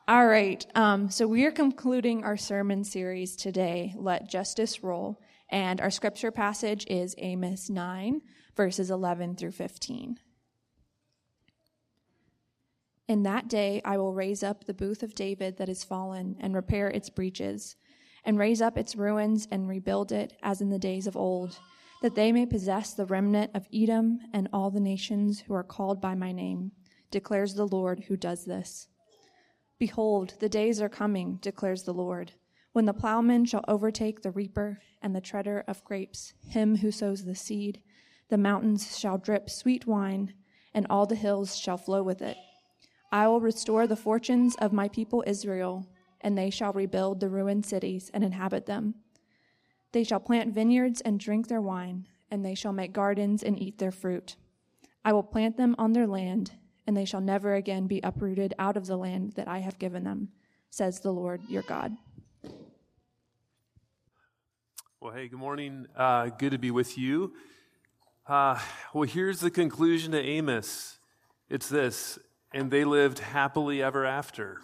All right, so we are concluding our sermon series today, Let Justice Roll, and our scripture passage is Amos 9, verses 11 through 15. In that day I will raise up the booth of David that is fallen, and repair its breaches, and raise up its ruins, and rebuild it as in the days of old, that they may possess the remnant of Edom and all the nations who are called by my name, declares the Lord who does this. Behold, the days are coming, declares the Lord, when the plowman shall overtake the reaper and the treader of grapes, him who sows the seed. The mountains shall drip sweet wine, and all the hills shall flow with it. I will restore the fortunes of my people Israel, and they shall rebuild the ruined cities and inhabit them. They shall plant vineyards and drink their wine, and they shall make gardens and eat their fruit. I will plant them on their land, and they shall never again be uprooted out of the land that I have given them, says the Lord your God. Well, hey, good morning. Good to be with you. Well, here's the conclusion to Amos. It's this, and they lived happily ever after.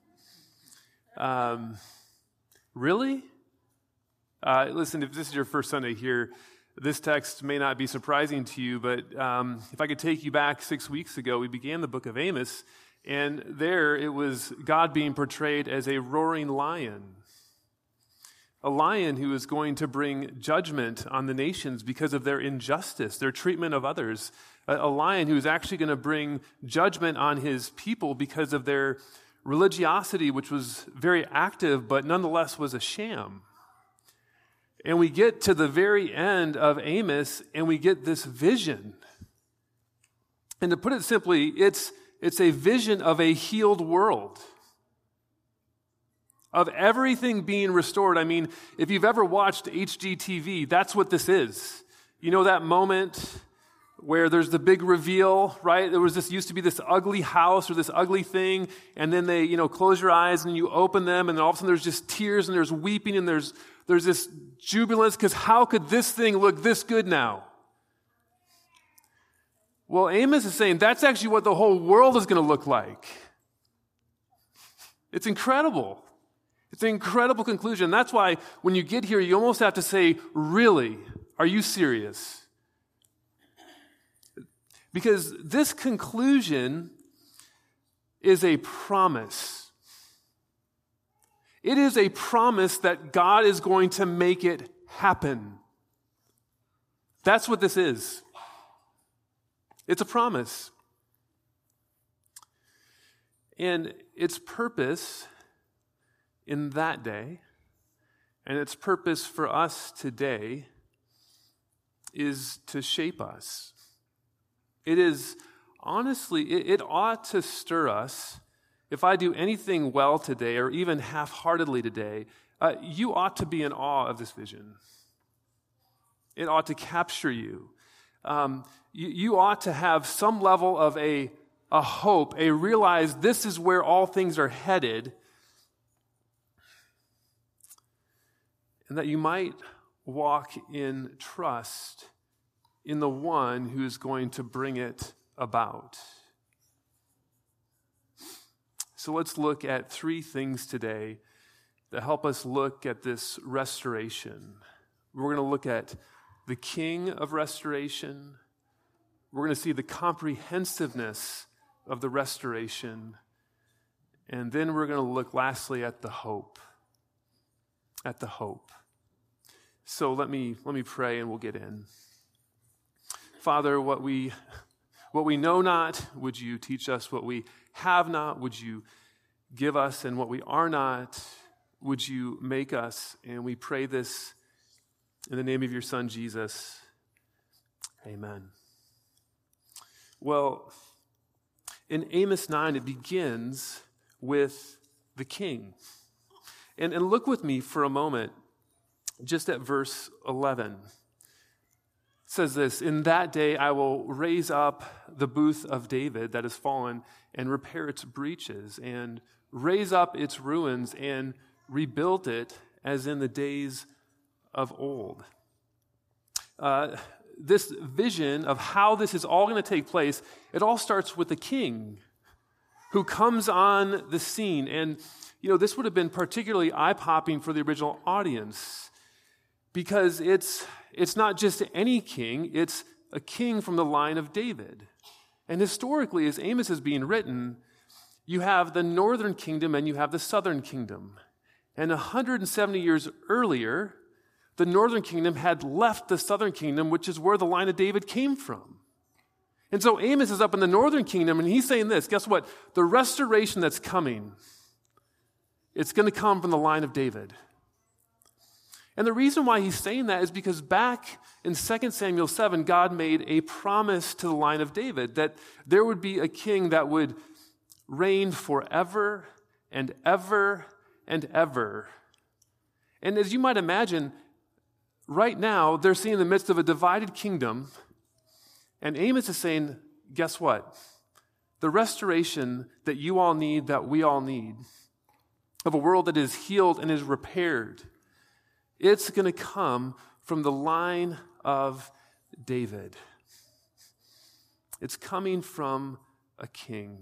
Really? Listen, if this is your first Sunday here, this text may not be surprising to you, but if I could take you back 6 weeks ago, we began the book of Amos, and there it was God being portrayed as a roaring lion. A lion who is going to bring judgment on the nations because of their injustice, their treatment of others. A lion who is actually going to bring judgment on his people because of their religiosity, which was very active, but nonetheless was a sham. And we get to the very end of Amos, and we get this vision. And to put it simply, it's a vision of a healed world, of everything being restored. I mean, if you've ever watched HGTV, that's what this is. You know that moment where there's the big reveal, right? Used to be this ugly house or this ugly thing, and then they, close your eyes and you open them, and then all of a sudden there's just tears and there's weeping and there's this jubilance because how could this thing look this good now? Well, Amos is saying that's actually what the whole world is going to look like. It's incredible. It's an incredible conclusion. That's why when you get here, you almost have to say, really, are you serious? Because this conclusion is a promise. It is a promise that God is going to make it happen. That's what this is. It's a promise. And its purpose in that day, and its purpose for us today, is to shape us. It is, honestly, it ought to stir us. If I do anything well today, or even half-heartedly today, you ought to be in awe of this vision. It ought to capture you. You ought to have some level of a hope, a realize this is where all things are headed, and that you might walk in trust in the one who is going to bring it about. So let's look at three things today that help us look at this restoration. We're going to look at the King of restoration. We're going to see the comprehensiveness of the restoration. And then we're going to look lastly at the hope. At the hope. So let me pray and we'll get in. Father, what we know not, would you teach us? What we have not, would you give us? And what we are not, would you make us? And we pray this in the name of your Son, Jesus. Amen. Well, in Amos 9, it begins with the king. And look with me for a moment, just at verse 11. It says this, in that day I will raise up the booth of David that has fallen and repair its breaches and raise up its ruins and rebuild it as in the days of old. This vision of how this is all going to take place, it all starts with the king. who comes on the scene. And, this would have been particularly eye-popping for the original audience because it's not just any king, it's a king from the line of David. And historically, as Amos is being written, you have the northern kingdom and you have the southern kingdom. And 170 years earlier, the northern kingdom had left the southern kingdom, which is where the line of David came from. And so Amos is up in the northern kingdom, and he's saying this, guess what? The restoration that's coming, it's going to come from the line of David. And the reason why he's saying that is because back in 2 Samuel 7, God made a promise to the line of David that there would be a king that would reign forever and ever and ever. And as you might imagine, right now, they're sitting in the midst of a divided kingdom, and Amos is saying, guess what? The restoration that you all need, that we all need, of a world that is healed and is repaired, it's going to come from the line of David. It's coming from a king.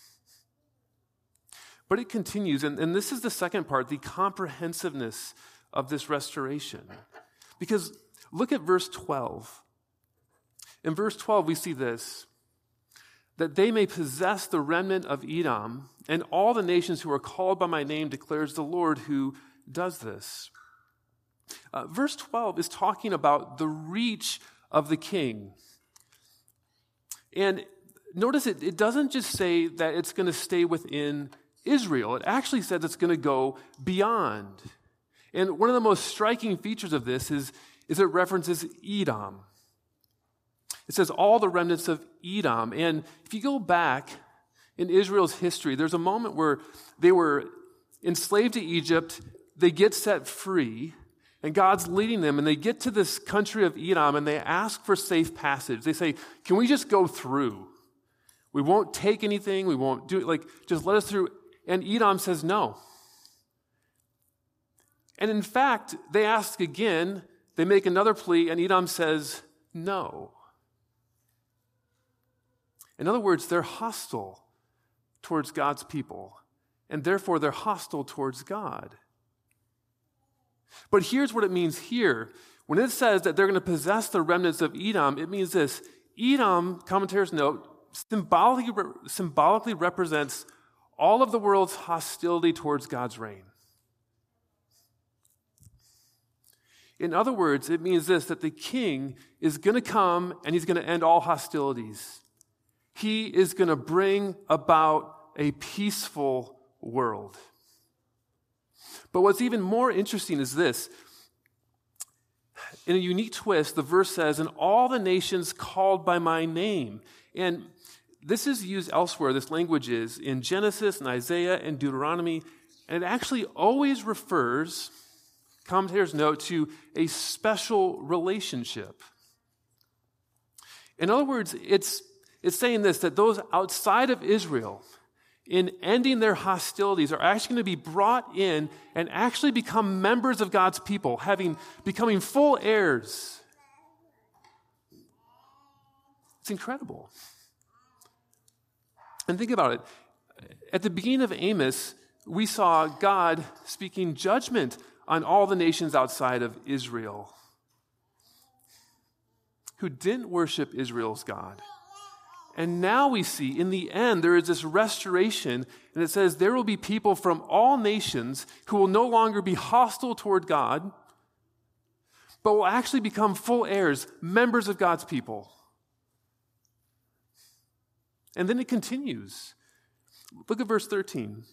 But it continues, and this is the second part, the comprehensiveness of this restoration. Because look at verse 12. In verse 12, we see this, that they may possess the remnant of Edom, and all the nations who are called by my name, declares the Lord who does this. Verse 12 is talking about the reach of the king. And notice it doesn't just say that it's going to stay within Israel. It actually says it's going to go beyond. And one of the most striking features of this is it references Edom. It says all the remnants of Edom. And if you go back in Israel's history, there's a moment where they were enslaved to Egypt, they get set free, and God's leading them, and they get to this country of Edom, and they ask for safe passage. They say, can we just go through? We won't take anything, we won't do it, just let us through. And Edom says no. And in fact, they ask again, they make another plea, and Edom says no. In other words, they're hostile towards God's people, and therefore they're hostile towards God. But here's what it means here. When it says that they're going to possess the remnants of Edom, it means this. Edom, commentators note, symbolically represents all of the world's hostility towards God's reign. In other words, it means this, that the king is going to come and he's going to end all hostilities. He is going to bring about a peaceful world. But what's even more interesting is this. In a unique twist, the verse says, and all the nations called by my name. And this is used elsewhere, this language is, in Genesis and Isaiah and Deuteronomy, and it actually always refers, commentators note, to a special relationship. In other words, it's saying this, that those outside of Israel, in ending their hostilities, are actually going to be brought in and actually become members of God's people, becoming full heirs. It's incredible. And think about it. At the beginning of Amos, we saw God speaking judgment on all the nations outside of Israel who didn't worship Israel's God. And now we see, in the end, there is this restoration, and it says there will be people from all nations who will no longer be hostile toward God, but will actually become full heirs, members of God's people. And then it continues. Look at verse 13.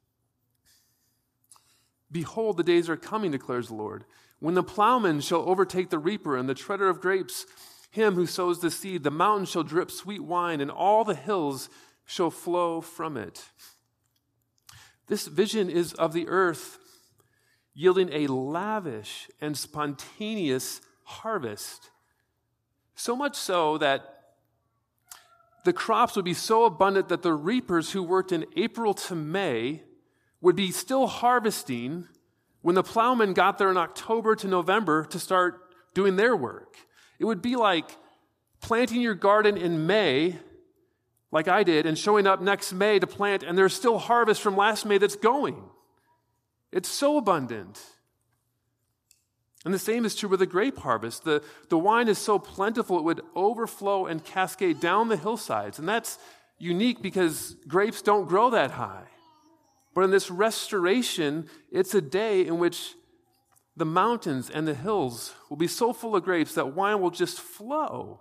Behold, the days are coming, declares the Lord, when the plowman shall overtake the reaper and the treader of grapes, him who sows the seed. The mountain shall drip sweet wine, and all the hills shall flow from it. This vision is of the earth yielding a lavish and spontaneous harvest. So much so that the crops would be so abundant that the reapers who worked in April to May would be still harvesting when the plowmen got there in October to November to start doing their work. It would be like planting your garden in May like I did, and showing up next May to plant, and there's still harvest from last May that's going. It's so abundant. And the same is true with the grape harvest. The wine is so plentiful it would overflow and cascade down the hillsides. And that's unique because grapes don't grow that high. But in this restoration, it's a day in which the mountains and the hills will be so full of grapes that wine will just flow.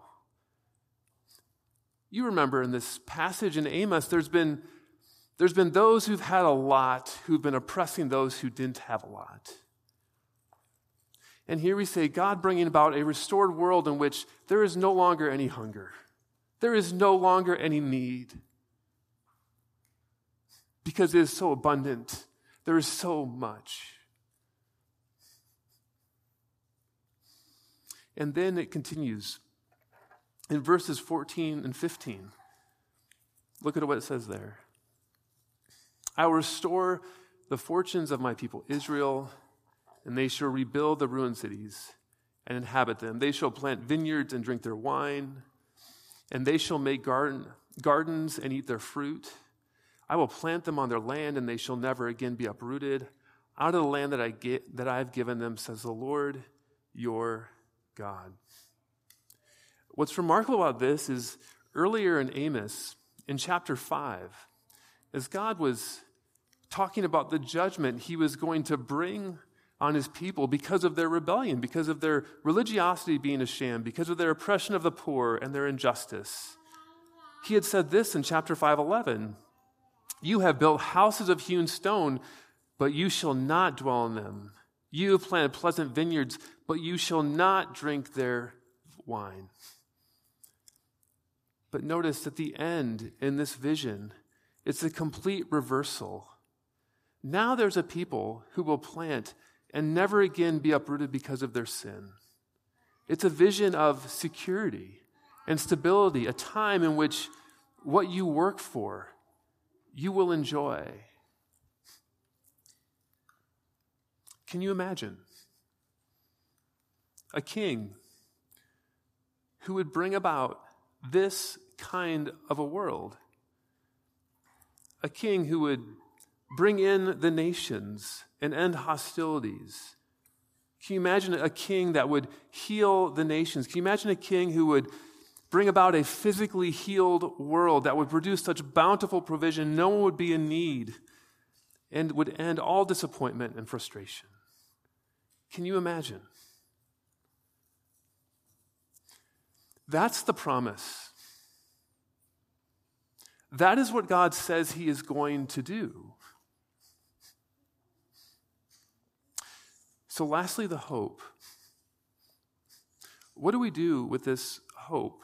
You remember in this passage in Amos, there's been those who've had a lot who've been oppressing those who didn't have a lot. And here we say God bringing about a restored world in which there is no longer any hunger. There is no longer any need. Because it is so abundant. There is so much. And then it continues in verses 14 and 15. Look at what it says there. I will restore the fortunes of my people Israel, and they shall rebuild the ruined cities and inhabit them. They shall plant vineyards and drink their wine, and they shall make gardens and eat their fruit. I will plant them on their land, and they shall never again be uprooted out of the land that I have given them, says the Lord your God. What's remarkable about this is earlier in Amos, in chapter 5, as God was talking about the judgment he was going to bring on his people because of their rebellion, because of their religiosity being a sham, because of their oppression of the poor and their injustice. He had said this in chapter 5:11, you have built houses of hewn stone, but you shall not dwell in them. You have planted pleasant vineyards, but you shall not drink their wine. But notice at the end in this vision, it's a complete reversal. Now there's a people who will plant and never again be uprooted because of their sin. It's a vision of security and stability, a time in which what you work for, you will enjoy. Can you imagine a king who would bring about this kind of a world? A king who would bring in the nations and end hostilities. Can you imagine a king that would heal the nations? Can you imagine a king who would bring about a physically healed world that would produce such bountiful provision, no one would be in need, and would end all disappointment and frustration? Can you imagine? That's the promise. That is what God says he is going to do. So lastly, the hope. What do we do with this hope?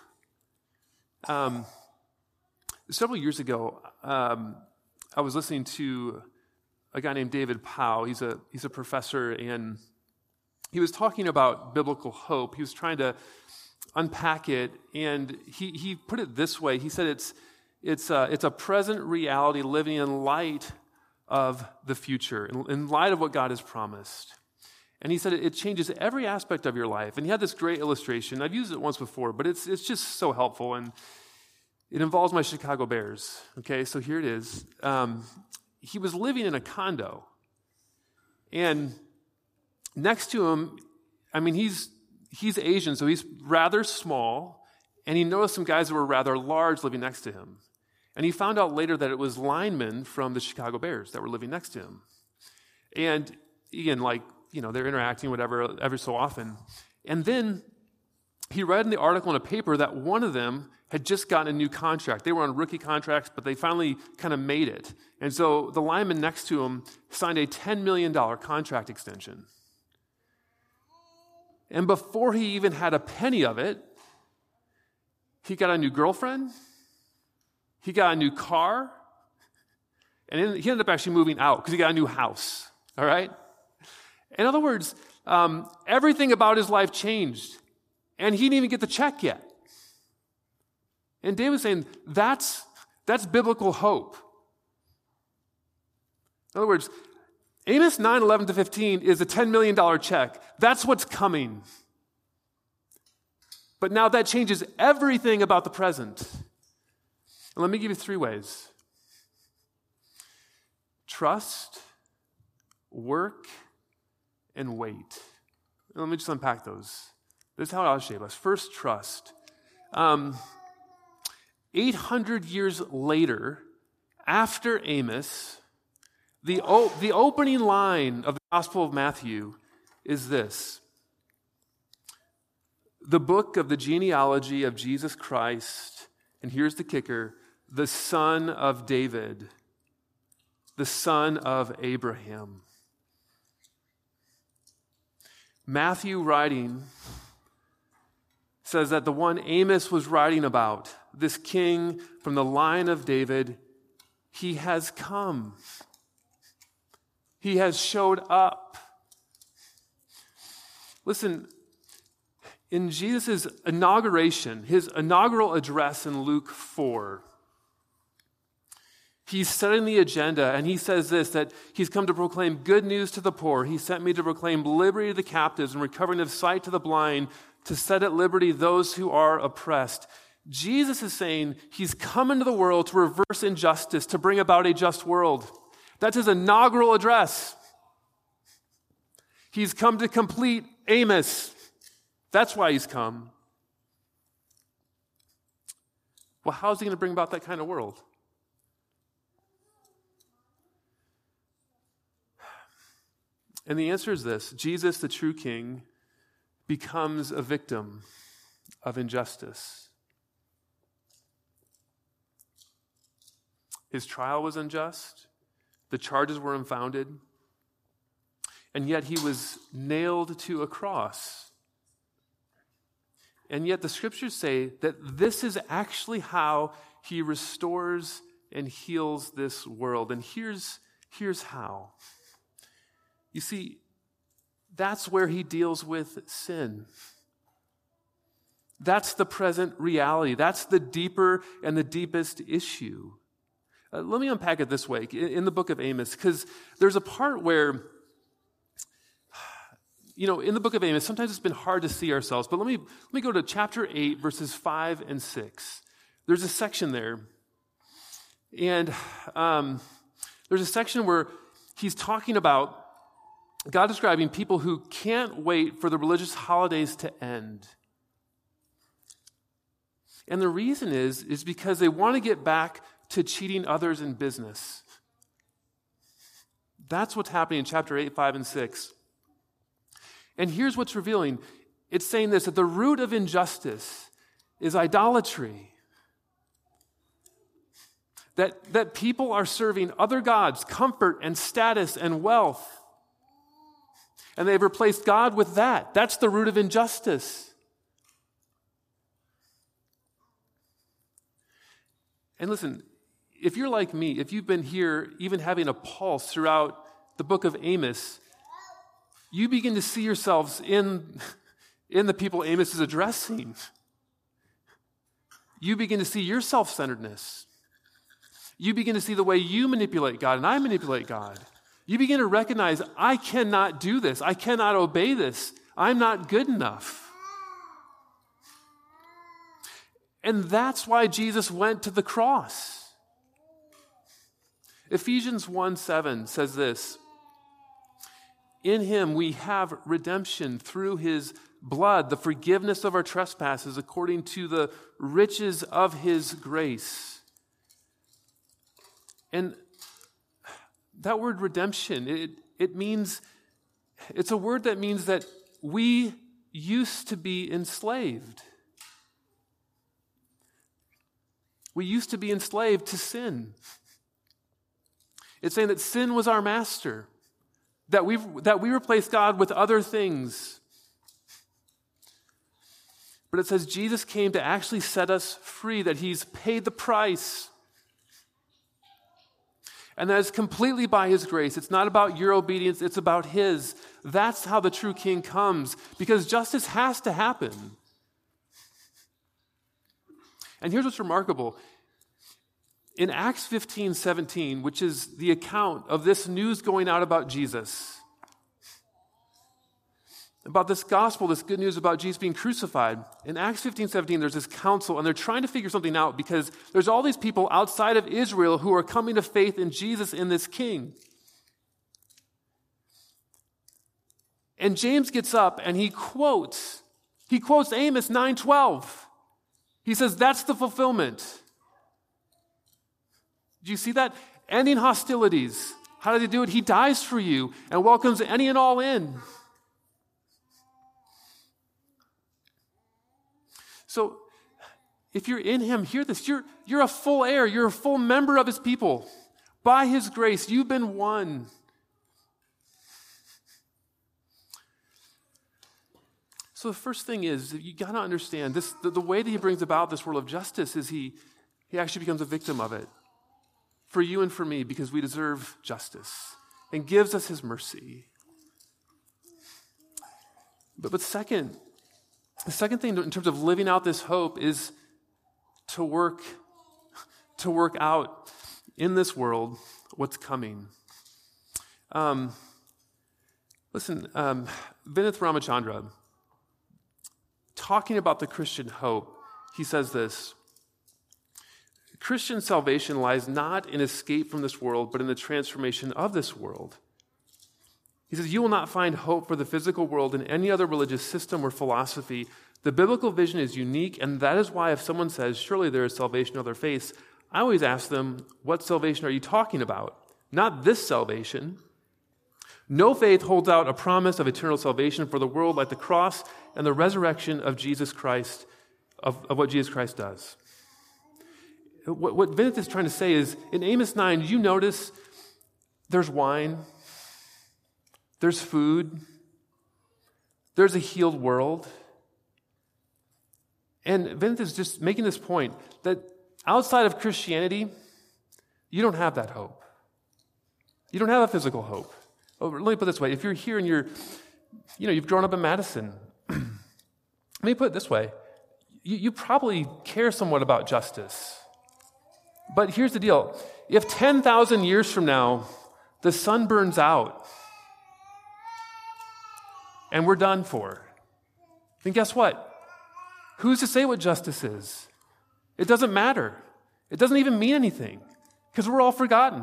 Several years ago, I was listening to a guy named David Powell. He's a professor, and he was talking about biblical hope. He was trying to unpack it, and he put it this way. He said it's a present reality living in light of the future, in light of what God has promised. And he said it changes every aspect of your life. And he had this great illustration. I've used it once before, but it's just so helpful. And it involves my Chicago Bears. Okay, so here it is. He was living in a condo. And next to him, I mean, he's Asian, so he's rather small. And he noticed some guys that were rather large living next to him. And he found out later that it was linemen from the Chicago Bears that were living next to him. And again, they're interacting, whatever, every so often. And then he read in the article in a paper that one of them had just gotten a new contract. They were on rookie contracts, but they finally kind of made it. And so the lineman next to him signed a $10 million contract extension. And before he even had a penny of it, he got a new girlfriend, he got a new car, and he ended up actually moving out because he got a new house, all right? In other words, everything about his life changed, and he didn't even get the check yet. And David's saying, that's biblical hope. In other words, Amos 9:11-15 is a $10 million check. That's what's coming. But now that changes everything about the present. And let me give you 3 ways. Trust, work, and wait. And let me just unpack those. This is how I'll shape us. First, trust. 800 years later, after Amos, the opening line of the Gospel of Matthew is this: the book of the genealogy of Jesus Christ, and here's the kicker, the son of David, the son of Abraham. Matthew writing says that the one Amos was writing about, this king from the line of David, he has come. He has showed up. Listen, in Jesus' inauguration, his inaugural address in Luke 4, he's setting the agenda, and he says this, that he's come to proclaim good news to the poor. He sent me to proclaim liberty to the captives and recovering of sight to the blind, to set at liberty those who are oppressed. Jesus is saying he's come into the world to reverse injustice, to bring about a just world. That's his inaugural address. He's come to complete Amos. That's why he's come. Well, how is he going to bring about that kind of world? And the answer is this: Jesus, the true king, becomes a victim of injustice. His trial was unjust. The charges were unfounded. And yet he was nailed to a cross. And yet the scriptures say that this is actually how he restores and heals this world. And here's how. You see, that's where he deals with sin. That's the present reality. That's the deeper and the deepest issue. Let me unpack it this way in the book of Amos, because there's a part where, in the book of Amos, sometimes it's been hard to see ourselves. But let me go to chapter 8, verses 5 and 6. There's a section there. And there's a section where he's talking about God describing people who can't wait for the religious holidays to end. And the reason is because they want to get back to cheating others in business. That's what's happening in chapter 8, 5, and 6. And here's what's revealing. It's saying this, that the root of injustice is idolatry. That people are serving other gods, comfort and status and wealth. And they've replaced God with that. That's the root of injustice. And listen, if you're like me, if you've been here even having a pulse throughout the book of Amos, you begin to see yourselves in the people Amos is addressing. You begin to see your self-centeredness. You begin to see the way you manipulate God and I manipulate God. You begin to recognize, I cannot do this. I cannot obey this. I'm not good enough. And that's why Jesus went to the cross. Ephesians 1:7 says this: in him we have redemption through his blood, the forgiveness of our trespasses according to the riches of his grace. And that word redemption, it's a word that means that we used to be enslaved. We used to be enslaved to sin. It's saying that sin was our master, that we replaced God with other things. But it says Jesus came to actually set us free, that he's paid the price. And that is completely by his grace. It's not about your obedience, it's about his. That's how the true king comes, because justice has to happen. And here's what's remarkable. In Acts 15:17, which is the account of this news going out about Jesus, about this gospel, this good news about Jesus being crucified. In Acts 15:17, there's this council, and they're trying to figure something out because there's all these people outside of Israel who are coming to faith in Jesus, in this king. And James gets up and he quotes Amos 9:12. He says, that's the fulfillment. Do you see that? Ending hostilities. How did he do it? He dies for you and welcomes any and all in. So, if you're in him, hear this. You're a full heir. You're a full member of his people. By his grace, you've been won. So the first thing is, you got to understand, the way that he brings about this world of justice is he actually becomes a victim of it. For you and for me, because we deserve justice. And gives us his mercy. But second, the second thing in terms of living out this hope is to work out in this world what's coming. Listen, Vinith Ramachandra, talking about the Christian hope, he says this: Christian salvation lies not in escape from this world, but in the transformation of this world. He says, you will not find hope for the physical world in any other religious system or philosophy. The biblical vision is unique, and that is why if someone says, surely there is salvation in other faiths, I always ask them, what salvation are you talking about? Not this salvation. No faith holds out a promise of eternal salvation for the world like the cross and the resurrection of Jesus Christ, of what Jesus Christ does. What Vinith is trying to say is, in Amos 9, you notice there's wine, there's food, there's a healed world. And Vinith is just making this point that outside of Christianity, you don't have that hope. You don't have a physical hope. Oh, let me put it this way. If you're here and you've grown up in Madison, let me put it this way. You probably care somewhat about justice. But here's the deal. If 10,000 years from now, the sun burns out and we're done for, then guess what? Who's to say what justice is? It doesn't matter. It doesn't even mean anything because we're all forgotten.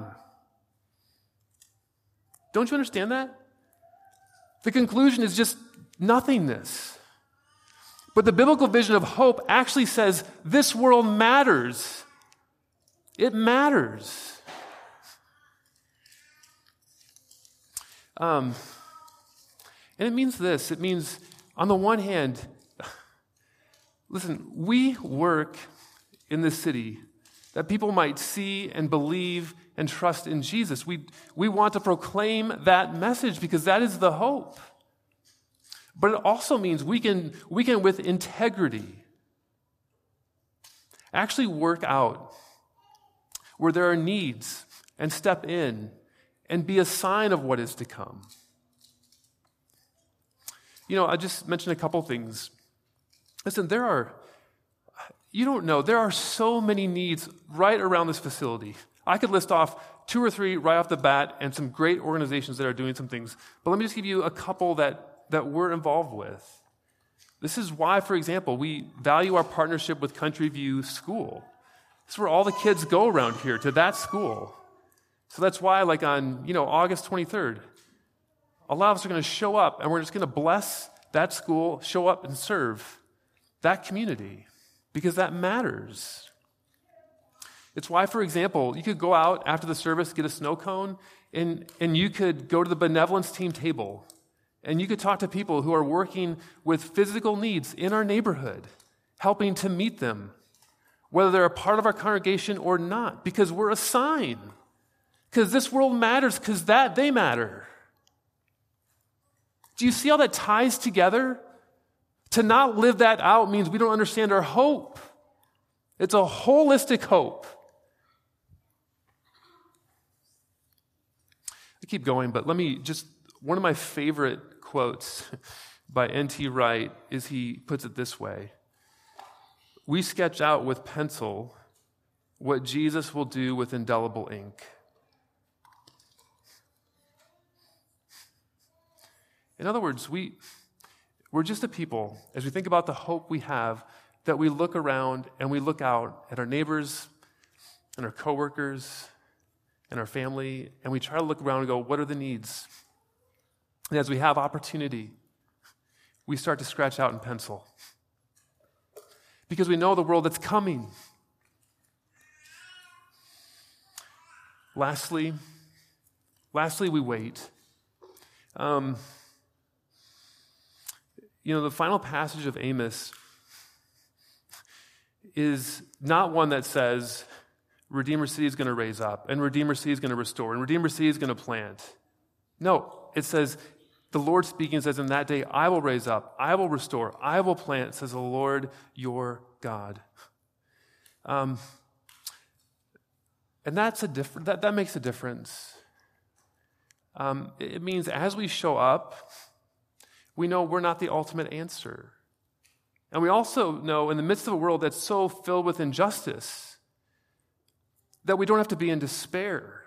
Don't you understand that? The conclusion is just nothingness. But the biblical vision of hope actually says this world matters. It matters. And it means this. It means, on the one hand, listen, we work in this city that people might see and believe and trust in Jesus. We want to proclaim that message because that is the hope. But it also means we can with integrity actually work out where there are needs and step in and be a sign of what is to come. I just mentioned a couple things. Listen, there are so many needs right around this facility. I could list off 2 or 3 right off the bat and some great organizations that are doing some things. But let me just give you a couple that we're involved with. This is why, for example, we value our partnership with Country View School. This is where all the kids go around here, to that school. So that's why, on August 23rd, a lot of us are going to show up and we're just going to bless that school, show up and serve that community because that matters. It's why, for example, you could go out after the service, get a snow cone, and you could go to the benevolence team table and you could talk to people who are working with physical needs in our neighborhood, helping to meet them, whether they're a part of our congregation or not, because we're a sign. Because this world matters, because they matter. Do you see how that ties together? To not live that out means we don't understand our hope. It's a holistic hope. I keep going, but one of my favorite quotes by N.T. Wright is he puts it this way: we sketch out with pencil what Jesus will do with indelible ink. In other words, We're just a people, as we think about the hope we have, that we look around and we look out at our neighbors and our coworkers and our family, and we try to look around and go, what are the needs? And as we have opportunity, we start to scratch out in pencil. Because we know the world that's coming. Lastly, we wait. The final passage of Amos is not one that says Redeemer City is going to raise up, and Redeemer City is going to restore, and Redeemer City is going to plant. No, it says, the Lord speaking says, in that day I will raise up, I will restore, I will plant, says the Lord your God. And that's that makes a difference. It means as we show up, we know we're not the ultimate answer. And we also know in the midst of a world that's so filled with injustice that we don't have to be in despair.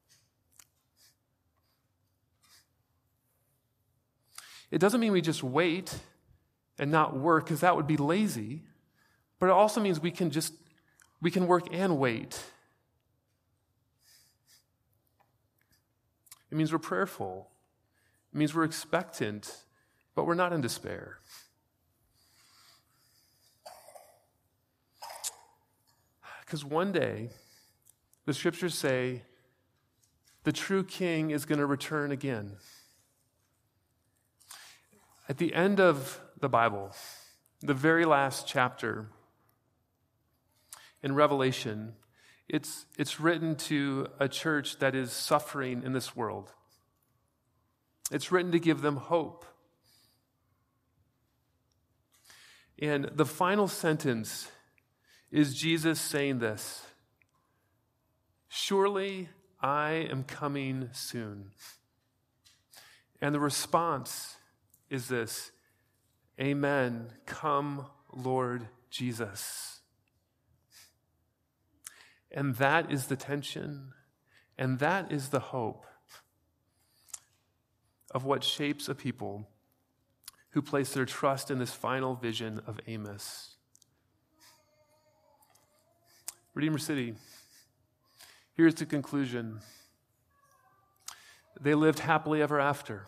It doesn't mean we just wait and not work, because that would be lazy. But it also means we can work and wait. It means we're prayerful. It means we're expectant, but we're not in despair. Because one day, the scriptures say, the true king is going to return again. At the end of the Bible, the very last chapter in Revelation, it's written to a church that is suffering in this world. It's written to give them hope. And the final sentence is Jesus saying this: surely I am coming soon. And the response is this: amen, come Lord Jesus. And that is the tension, and that is the hope of what shapes a people who place their trust in this final vision of Amos. Redeemer City, here's the conclusion. They lived happily ever after.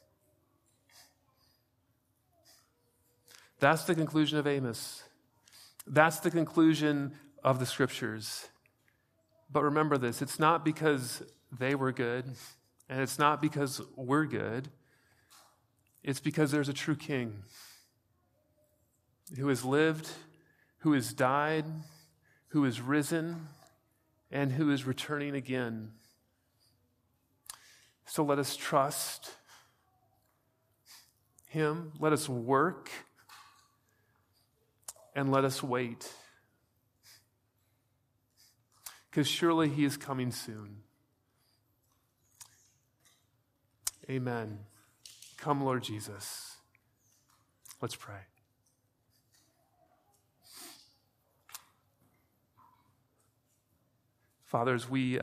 That's the conclusion of Amos. That's the conclusion of the scriptures. But remember this, it's not because they were good, and it's not because we're good. It's because there's a true king who has lived, who has died, who is risen, and who is returning again. So let us trust him, let us work, and let us wait. Because surely he is coming soon. Amen. Come, Lord Jesus. Let's pray. Father, as we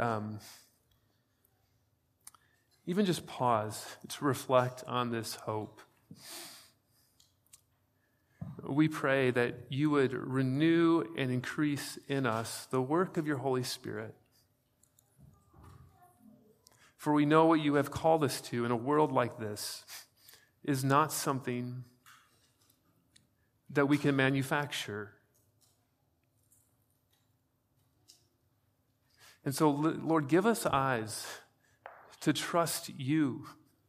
even just pause to reflect on this hope, we pray that you would renew and increase in us the work of your Holy Spirit. For we know what you have called us to in a world like this is not something that we can manufacture. And so, Lord, give us eyes to trust you.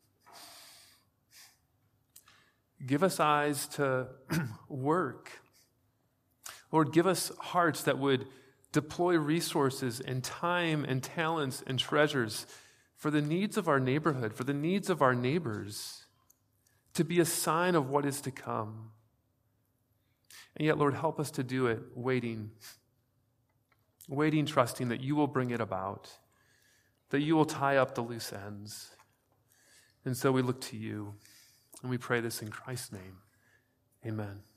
Give us eyes to work. Lord, give us hearts that would deploy resources and time and talents and treasures for the needs of our neighborhood, for the needs of our neighbors, to be a sign of what is to come. And yet, Lord, help us to do it waiting, trusting that you will bring it about, that you will tie up the loose ends. And so we look to you, and we pray this in Christ's name. Amen.